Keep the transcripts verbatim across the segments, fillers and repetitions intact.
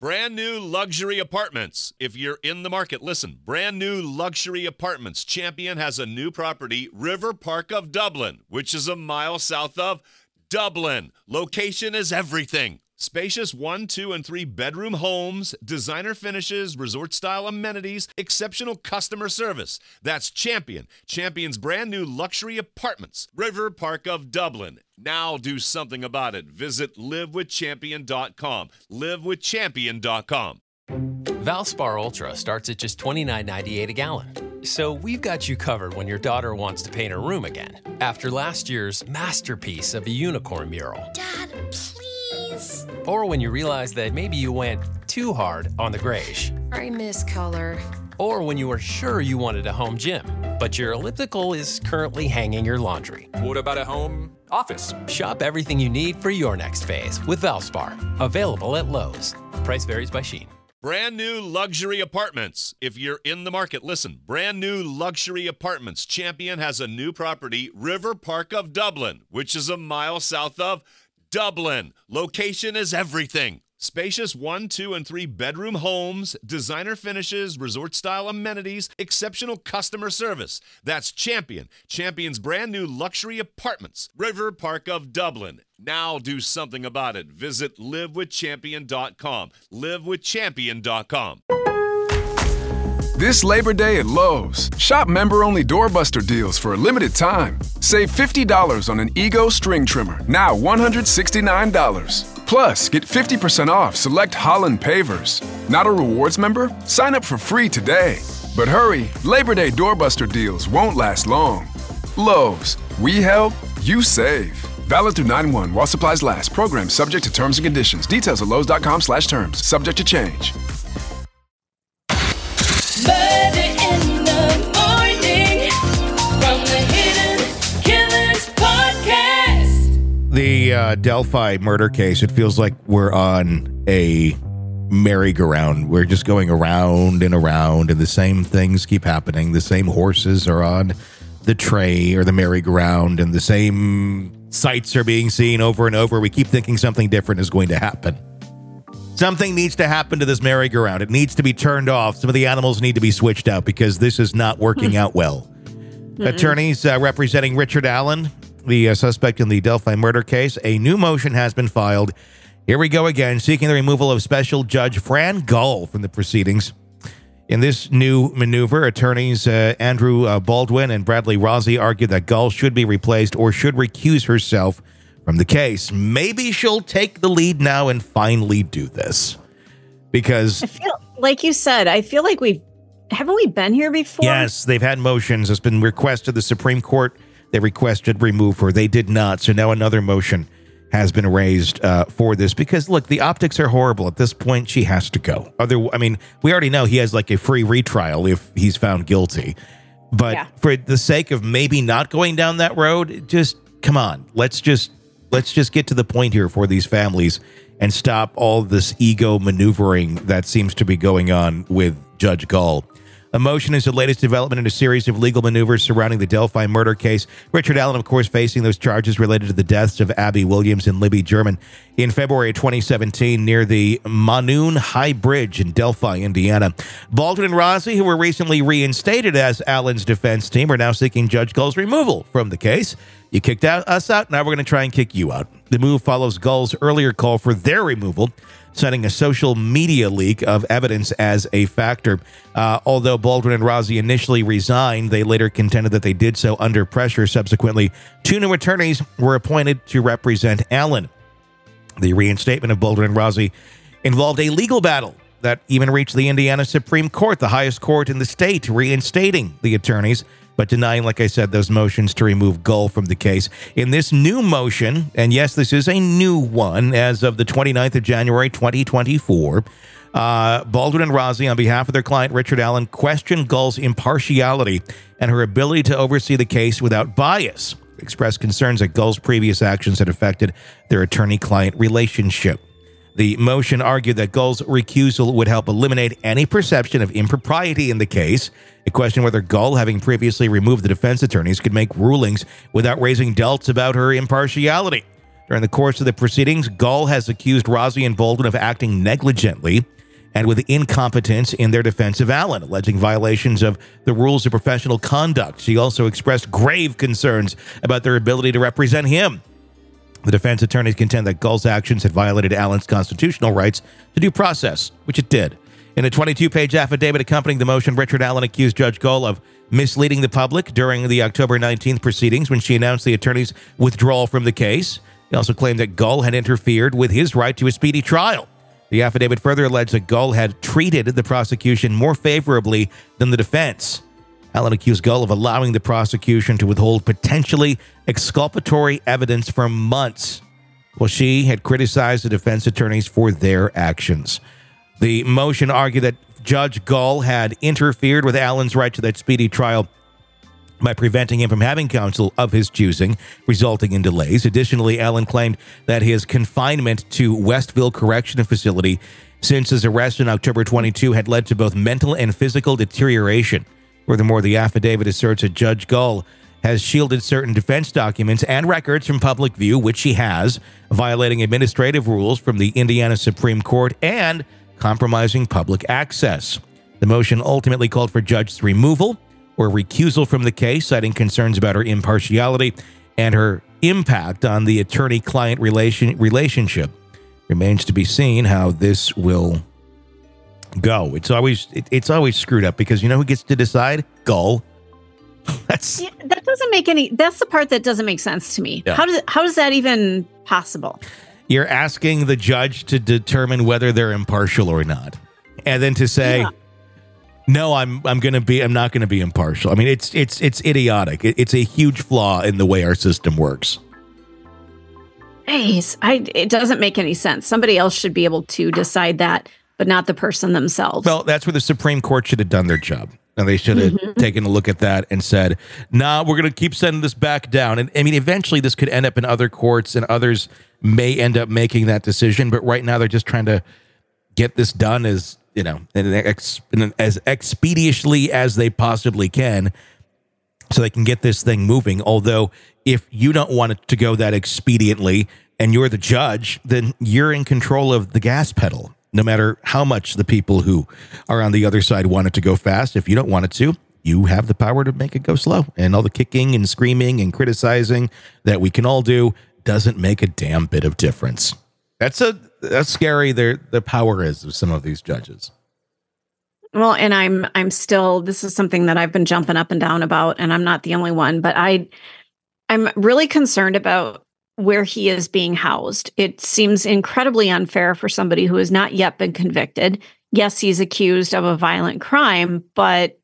Brand new luxury apartments. If you're in the market, listen. Brand new luxury apartments. Champion has a new property, River Park of Dublin, which is a mile south of Dublin. Location is everything. Spacious one, two, and three bedroom homes, designer finishes, resort-style amenities, exceptional customer service. That's Champion. Champion's brand new luxury apartments. River Park of Dublin. Now do something about it. Visit live with champion dot com. live with champion dot com. Valspar Ultra starts at just twenty-nine ninety-eight a gallon. So we've got you covered when your daughter wants to paint her room again. After last year's masterpiece of a unicorn mural. Dad, please. Or when you realize that maybe you went too hard on the grayish. I miss color. Or when you were sure you wanted a home gym, but your elliptical is currently hanging your laundry. What about a home office? Shop everything you need for your next phase with Valspar. Available at Lowe's. Price varies by Shein. Brand new luxury apartments. If you're in the market, listen. Brand new luxury apartments. Champion has a new property, River Park of Dublin, which is a mile south of Dublin. Location is everything. Spacious one, two, and three bedroom homes, designer finishes, resort-style amenities, exceptional customer service. That's Champion. Champion's brand new luxury apartments. River Park of Dublin. Now do something about it. Visit live with champion dot com. live with champion dot com. This Labor Day at Lowe's, shop member-only doorbuster deals for a limited time. Save fifty dollars on an Ego string trimmer, now one hundred sixty-nine dollars. Plus, get fifty percent off select Holland pavers. Not a rewards member? Sign up for free today. But hurry, Labor Day doorbuster deals won't last long. Lowe's, we help, you save. Valid through nine one while supplies last. Program subject to terms and conditions. Details at lowes dot com slash terms. Subject to change. Murder in the morning from the Hidden Killers podcast. The uh, Delphi murder case, it feels like we're on a merry-go-round. We're just going around and around, and the same things keep happening. The same horses are on the tray or the merry-go-round, and the same sights are being seen over and over. We keep thinking something different is going to happen. Something needs to happen to this merry-go-round. It needs to be turned off. Some of the animals need to be switched out because this is not working out well. Mm-mm. Attorneys uh, representing Richard Allen, the uh, suspect in the Delphi murder case, a new motion has been filed. Here we go again, seeking the removal of Special Judge Fran Gull from the proceedings. In this new maneuver, attorneys uh, Andrew uh, Baldwin and Bradley Rossi argue that Gull should be replaced or should recuse herself from the case. Maybe she'll take the lead now and finally do this. Because, I feel like you said, I feel like we've, haven't we been here before? Yes, they've had motions. It's been requested. The Supreme Court, they requested remove her. They did not. So now another motion has been raised uh, for this because, look, the optics are horrible. At this point, she has to go. Other, I mean, we already know he has like a free retrial if he's found guilty. But yeah. For the sake of maybe not going down that road, just come on. Let's just let's just get to the point here for these families and stop all this ego maneuvering that seems to be going on with Judge Gull. A motion is the latest development in a series of legal maneuvers surrounding the Delphi murder case. Richard Allen, of course, facing those charges related to the deaths of Abby Williams and Libby German in February twenty seventeen near the Monoon High Bridge in Delphi, Indiana. Baldwin and Rossi, who were recently reinstated as Allen's defense team, are now seeking Judge Gull's removal from the case. You kicked out, us out, now we're going to try and kick you out. The move follows Gull's earlier call for their removal, citing a social media leak of evidence as a factor. Uh, although Baldwin and Rossi initially resigned, they later contended that they did so under pressure. Subsequently, two new attorneys were appointed to represent Allen. The reinstatement of Baldwin and Rossi involved a legal battle that even reached the Indiana Supreme Court, the highest court in the state, reinstating the attorneys, but denying, like I said, those motions to remove Gull from the case. In this new motion, and yes, this is a new one as of the twenty-ninth of January, twenty twenty-four, uh, Baldwin and Rossi, on behalf of their client Richard Allen, questioned Gull's impartiality and her ability to oversee the case without bias. Expressed concerns that Gull's previous actions had affected their attorney-client relationship. The motion argued that Gull's recusal would help eliminate any perception of impropriety in the case. It questioned whether Gull, having previously removed the defense attorneys, could make rulings without raising doubts about her impartiality. During the course of the proceedings, Gull has accused Rossi and Baldwin of acting negligently and with incompetence in their defense of Allen, alleging violations of the rules of professional conduct. She also expressed grave concerns about their ability to represent him. The defense attorneys contend that Gull's actions had violated Allen's constitutional rights to due process, which it did. In a twenty-two page affidavit accompanying the motion, Richard Allen accused Judge Gull of misleading the public during the October nineteenth proceedings when she announced the attorney's withdrawal from the case. He also claimed that Gull had interfered with his right to a speedy trial. The affidavit further alleged that Gull had treated the prosecution more favorably than the defense. Allen accused Gull of allowing the prosecution to withhold potentially exculpatory evidence for months, while she had criticized the defense attorneys for their actions. The motion argued that Judge Gull had interfered with Allen's right to that speedy trial by preventing him from having counsel of his choosing, resulting in delays. Additionally, Allen claimed that his confinement to Westville Correctional Facility since his arrest in October twenty-two had led to both mental and physical deterioration. Furthermore, the affidavit asserts that Judge Gull has shielded certain defense documents and records from public view, which he has, violating administrative rules from the Indiana Supreme Court and compromising public access. The motion ultimately called for Judge's removal or recusal from the case, citing concerns about her impartiality and her impact on the attorney-client relation relationship. Remains to be seen how this will go. It's always it, it's always screwed up because you know who gets to decide? Gull. That's yeah, that doesn't make any. That's the part that doesn't make sense to me. Yeah. How does how is that even possible? You're asking the judge to determine whether they're impartial or not, and then to say, Yeah. "No, I'm I'm going to be I'm not going to be impartial." I mean, it's it's it's idiotic. It, it's a huge flaw in the way our system works. Jeez, I it doesn't make any sense. Somebody else should be able to decide that, but not the person themselves. Well, that's where the Supreme Court should have done their job. And they should have Mm-hmm. taken a look at that and said, nah, we're going to keep sending this back down. And I mean, eventually this could end up in other courts and others may end up making that decision. But right now they're just trying to get this done as, you know, in an ex, in an, as expeditiously as they possibly can so they can get this thing moving. Although if you don't want it to go that expediently and you're the judge, then you're in control of the gas pedal. No matter how much the people who are on the other side want it to go fast, if you don't want it to, you have the power to make it go slow. And all the kicking and screaming and criticizing that we can all do doesn't make a damn bit of difference. That's a that's scary. Their the power is of some of these judges. Well, and I'm I'm still this is something that I've been jumping up and down about, and I'm not the only one, but I I'm really concerned about where he is being housed. It seems incredibly unfair for somebody who has not yet been convicted. Yes, he's accused of a violent crime, but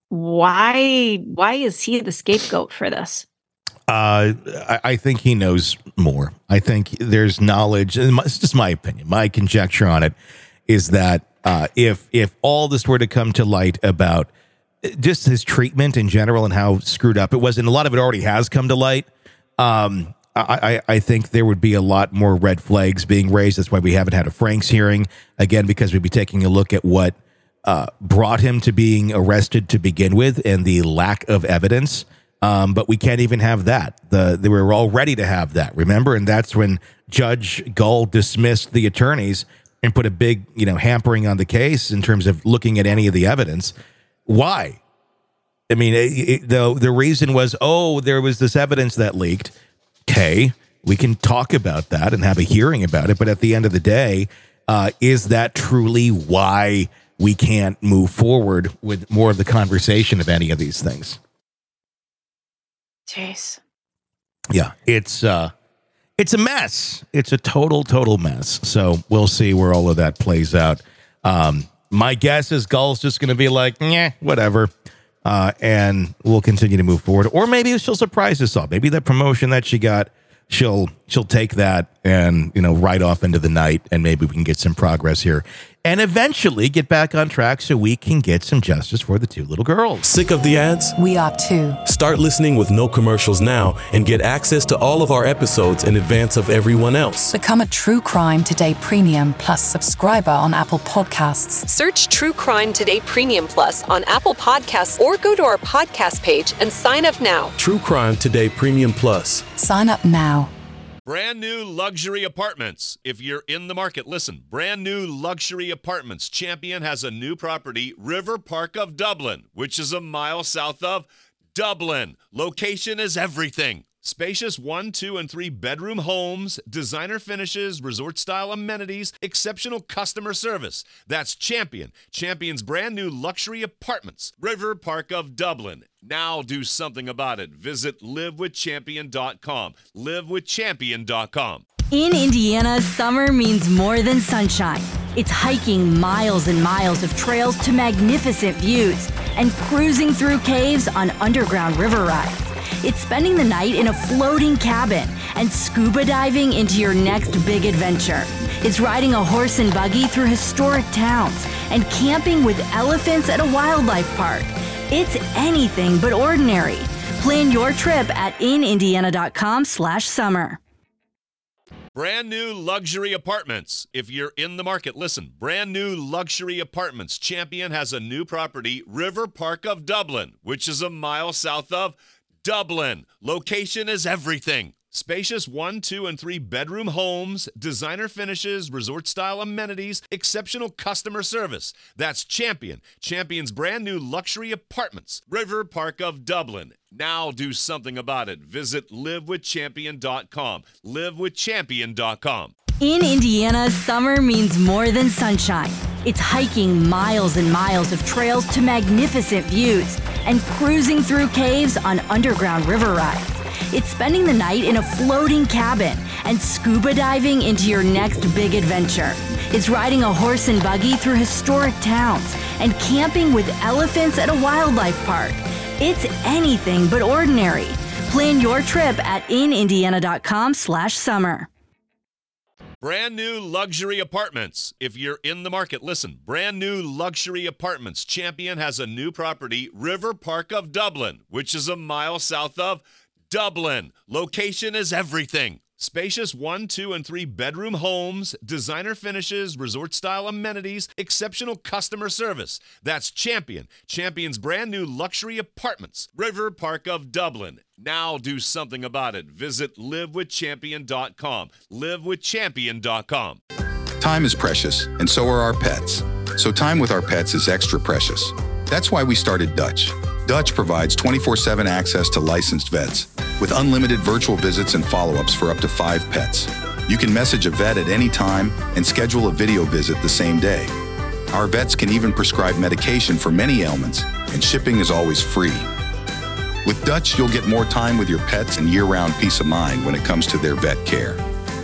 why why is he the scapegoat for this? Uh, I, I think he knows more. I think there's knowledge. And it's just my opinion. My conjecture on it is that uh, if if all this were to come to light about just his treatment in general and how screwed up it was, and a lot of it already has come to light, um, I, I, I think there would be a lot more red flags being raised. That's why we haven't had a Franks hearing, again, because we'd be taking a look at what uh, brought him to being arrested to begin with and the lack of evidence. Um, but we can't even have that. The They were all ready to have that, remember? And that's when Judge Gull dismissed the attorneys and put a big, you know, hampering on the case in terms of looking at any of the evidence. Why? I mean, it, it, the, the reason was, oh, there was this evidence that leaked. Okay, we can talk about that and have a hearing about it. But at the end of the day, uh, is that truly why we can't move forward with more of the conversation of any of these things? Jeez. Yeah, it's uh, it's a mess. It's a total, total mess. So we'll see where all of that plays out. Um, my guess is Gull's just going to be like, yeah, whatever. Uh, and we'll continue to move forward. Or maybe she'll surprise us all. Maybe that promotion that she got, she'll she'll take that and, you know, ride off into the night, and maybe we can get some progress here and eventually get back on track so we can get some justice for the two little girls. Sick of the ads? We are too. Start listening with no commercials now and get access to all of our episodes in advance of everyone else. Become a True Crime Today Premium Plus subscriber on Apple Podcasts. Search True Crime Today Premium Plus on Apple Podcasts or go to our podcast page and sign up now. True Crime Today Premium Plus. Sign up now. Brand new luxury apartments. If you're in the market, listen. Brand new luxury apartments. Champion has a new property, River Park of Dublin, which is a mile south of Dublin. Location is everything. Spacious one, two, and three bedroom homes, designer finishes, resort-style amenities, exceptional customer service. That's Champion. Champion's brand new luxury apartments, River Park of Dublin. Now do something about it. Visit live with champion dot com. live with champion dot com. In Indiana, summer means more than sunshine. It's hiking miles and miles of trails to magnificent views and cruising through caves on underground river rides. It's spending the night in a floating cabin and scuba diving into your next big adventure. It's riding a horse and buggy through historic towns and camping with elephants at a wildlife park. It's anything but ordinary. Plan your trip at in indiana dot com slash summer. Brand new luxury apartments. If you're in the market, listen. Brand new luxury apartments. Champion has a new property, River Park of Dublin, which is a mile south of Dublin. Location is everything. Spacious one, two, and three bedroom homes, designer finishes, resort-style amenities, exceptional customer service. That's Champion. Champion's brand new luxury apartments, River Park of Dublin. Now do something about it. Visit live with champion dot com. live with champion dot com. In Indiana, summer means more than sunshine. It's hiking miles and miles of trails to magnificent views and cruising through caves on underground river rides. It's spending the night in a floating cabin and scuba diving into your next big adventure. It's riding a horse and buggy through historic towns and camping with elephants at a wildlife park. It's anything but ordinary. Plan your trip at in indiana dot com slash summer. Brand new luxury apartments. If you're in the market, listen. Brand new luxury apartments. Champion has a new property, River Park of Dublin, which is a mile south of Dublin. Location is everything. Spacious one, two, and three bedroom homes, designer finishes, resort-style amenities, exceptional customer service. That's Champion. Champion's brand new luxury apartments, River Park of Dublin. Now do something about it. Visit live with champion dot com. live with champion dot com. Time is precious, and so are our pets. So time with our pets is extra precious. That's why we started Dutch. Dutch provides twenty-four seven access to licensed vets with unlimited virtual visits and follow-ups for up to five pets. You can message a vet at any time and schedule a video visit the same day. Our vets can even prescribe medication for many ailments, and shipping is always free. With Dutch, you'll get more time with your pets and year-round peace of mind when it comes to their vet care.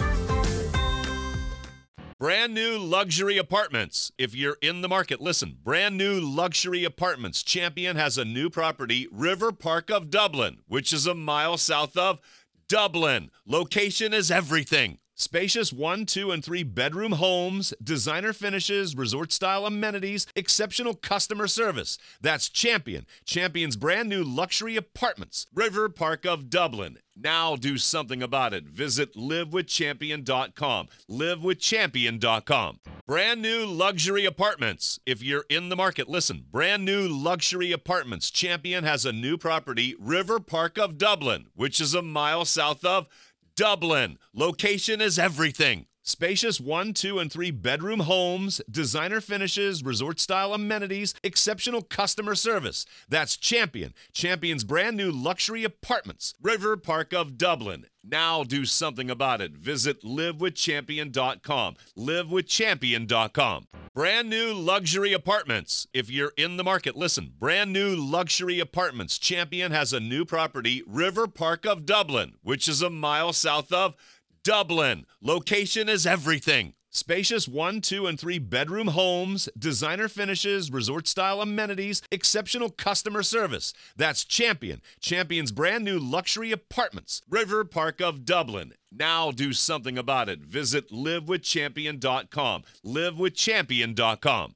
Brand new luxury apartments. If you're in the market, listen. Brand new luxury apartments. Champion has a new property, River Park of Dublin, which is a mile south of Dublin. Location is everything. Spacious one, two, and three bedroom homes, designer finishes, resort-style amenities, exceptional customer service. That's Champion. Champion's brand new luxury apartments, River Park of Dublin. Now do something about it. Visit live with champion dot com. live with champion dot com. Brand new luxury apartments. If you're in the market, listen. Brand new luxury apartments. Champion has a new property, River Park of Dublin, which is a mile south of Dublin. Location is everything. Spacious one, two, and three bedroom homes, designer finishes, resort-style amenities, exceptional customer service. That's Champion. Champion's brand new luxury apartments, River Park of Dublin. Now do something about it. Visit live with champion dot com. live with champion dot com. Brand new luxury apartments. If you're in the market, listen. Brand new luxury apartments. Champion has a new property, River Park of Dublin, which is a mile south of Dublin. Location is everything. Spacious one, two, and three bedroom homes, designer finishes, resort-style amenities, exceptional customer service. That's Champion. Champion's brand new luxury apartments, River Park of Dublin. Now do something about it. Visit live with champion dot com. live with champion dot com.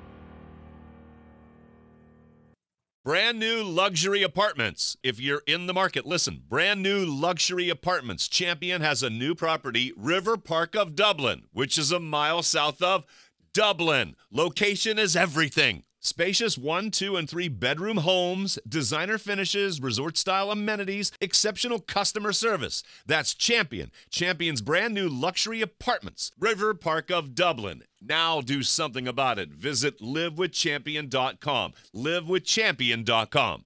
Brand new luxury apartments. If you're in the market, listen. Brand new luxury apartments. Champion has a new property, River Park of Dublin, which is a mile south of Dublin. Location is everything. Spacious one, two, and three bedroom homes, designer finishes, resort-style amenities, exceptional customer service. That's Champion. Champion's brand new luxury apartments. River Park of Dublin. Now do something about it. Visit live with champion dot com. live with champion dot com.